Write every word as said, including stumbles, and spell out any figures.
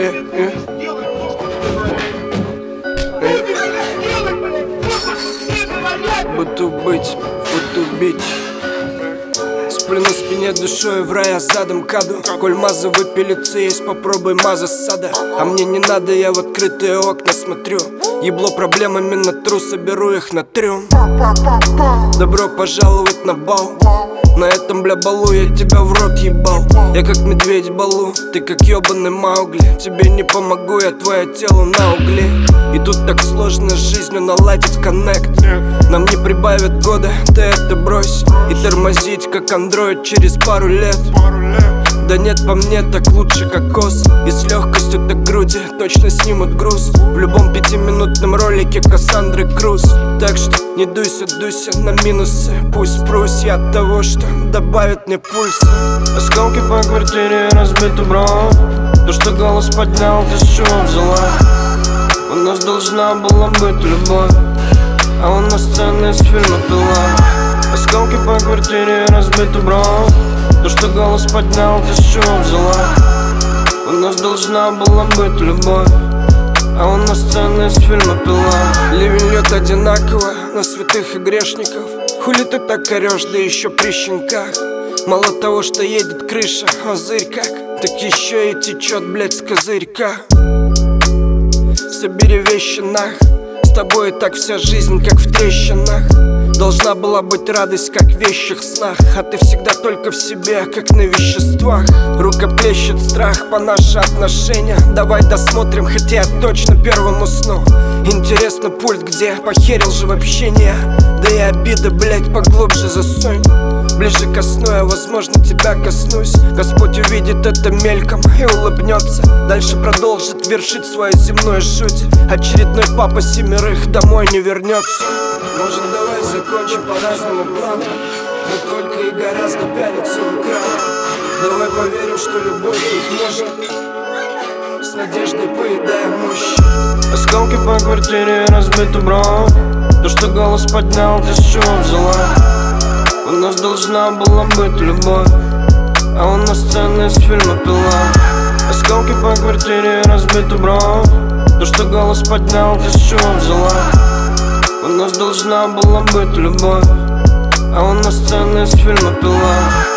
э, э. Буду быть, буду бить. Сплю на спине душой в рай, а задом каду. Коль маза выпилится, есть попробуй маза сада. А мне не надо, я в открытые окна смотрю. Ебло проблемами на тру, соберу их на трюм. Добро пожаловать на бал. На этом, бля, балу я тебя в рот ебал. Я как медведь балу, ты как ёбаный Маугли. Тебе не помогу, я твое тело на угле. И тут так сложно с жизнью наладить коннект. Нам не прибавят года, ты это брось. И тормозить, как андроид через пару лет. Да нет, по мне так лучше кокос. И с легкостью так груди точно снимут груз. В любом пятиминутном ролике Кассандры Круз. Так что не дуйся, дуйся на минусы. Пусть прусь я от того, что добавит мне пульса. Осколки по квартире, разбитый бро. То, что голос поднял, ты с чего взяла? У нас должна была быть любовь, а у нас сцены из фильма «Пила». Осколки по квартире, разбитый бро. То, что голос поднял, ты с чего взяла? У нас должна была быть любовь, а у нас сцены из фильма «Пила». Ливень льет одинаково на святых и грешников. Хули ты так орешь, да еще при щенках. Мало того, что едет крыша, озырь как, так еще и течет, блять, с козырька. Собери вещи нах. С тобой и так вся жизнь, как в трещинах. Должна была быть радость, как в вещих снах. А ты всегда только в себе, как на веществах. Рукоплещет страх по наши отношения. Давай досмотрим, хотя я точно первым усну. Интересно, пульт где? Похерил же в общение. Да и обида, блять, поглубже засунь. Ближе ко сну я, возможно, тебя коснусь. Господь увидит это мельком и улыбнется. Дальше продолжит вершить свою земную жуть. Очередной папа семерых домой не вернется. Может, давай закончим по разному плану. Но только и гораздо пялиться в экран. Давай поверим, что любовь быть может. С надеждой поедая мощь. Осколки по квартире, разбитый бро. То, что голос поднял, ты с чего взяла? У нас должна была быть любовь, а у нас сцены из фильма «Пила». Осколки по квартире, разбитый бро. То, что голос поднял, ты с чего взяла? У нас должна была быть любовь, а у нас сцены из фильма «Пила».